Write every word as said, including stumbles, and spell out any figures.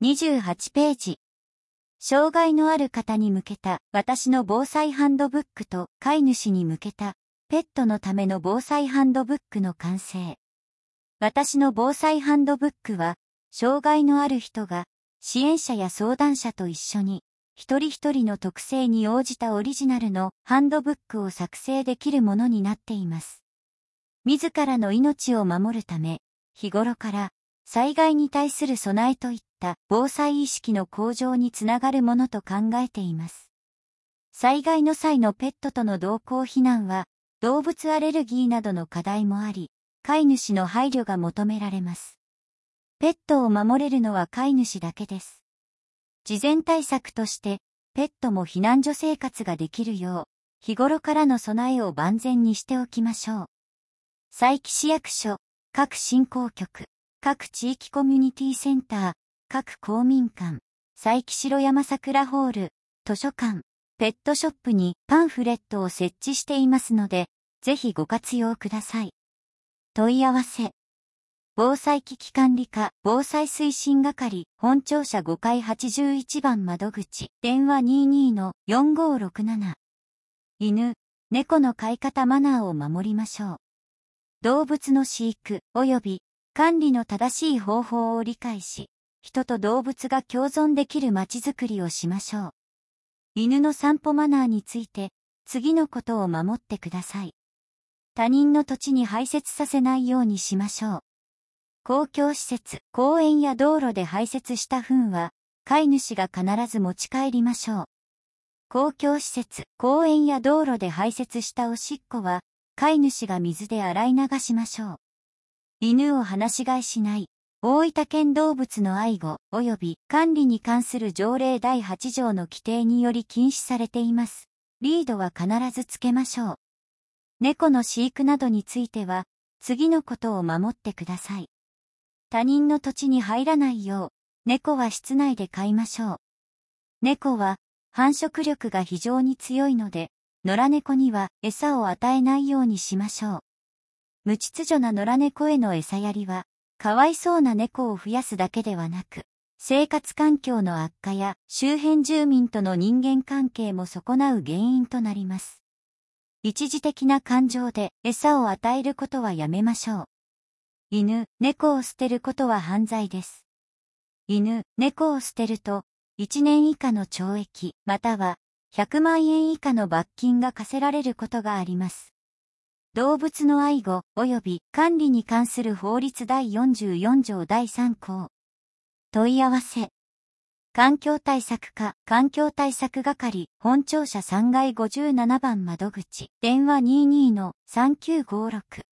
にじゅうはちページ。障害のある方に向けた私の防災ハンドブックと飼い主に向けたペットのための防災ハンドブックの完成。私の防災ハンドブックは、障害のある人が支援者や相談者と一緒に一人一人の特性に応じたオリジナルのハンドブックを作成できるものになっています。自らの命を守るため、日頃から災害に対する備えといった防災意識の向上につながるものと考えています。災害の際のペットとの同行避難は動物アレルギーなどの課題もあり、飼い主の配慮が求められます。ペットを守れるのは飼い主だけです。事前対策として、ペットも避難所生活ができるよう、日頃からの備えを万全にしておきましょう。佐伯市役所、各振興局、各地域コミュニティセンター、各公民館、佐伯城山桜ホール、図書館、ペットショップにパンフレットを設置していますので、ぜひご活用ください。問い合わせ。防災危機管理課防災推進係本庁舎ごかいはちじゅういちばん窓口電話 にじゅうにのよんごーろくなな。犬、猫の飼い方マナーを守りましょう。動物の飼育及び管理の正しい方法を理解し、人と動物が共存できるまちづくりをしましょう。犬の散歩マナーについて次のことを守ってください。他人の土地に排泄させないようにしましょう。公共施設、公園や道路で排泄した糞は、飼い主が必ず持ち帰りましょう。公共施設、公園や道路で排泄したおしっこは、飼い主が水で洗い流しましょう。犬を放し飼いしない、大分県動物の愛護及び管理に関する条例だいはちじょうの規定により禁止されています。リードは必ずつけましょう。猫の飼育などについては、次のことを守ってください。他人の土地に入らないよう、猫は室内で飼いましょう。猫は繁殖力が非常に強いので、野良猫には餌を与えないようにしましょう。無秩序な野良猫への餌やりは、かわいそうな猫を増やすだけではなく、生活環境の悪化や周辺住民との人間関係も損なう原因となります。一時的な感情で餌を与えることはやめましょう。犬、猫を捨てることは犯罪です。犬、猫を捨てると、いちねん以下の懲役、またはひゃくまんえん以下の罰金が課せられることがあります。動物の愛護及び管理に関する法律だいよんじゅうよんじょうだいさんこう。問い合わせ。環境対策課環境対策係本庁舎さんがいごじゅうななばん窓口電話 にじゅうにのさんきゅうごーろく。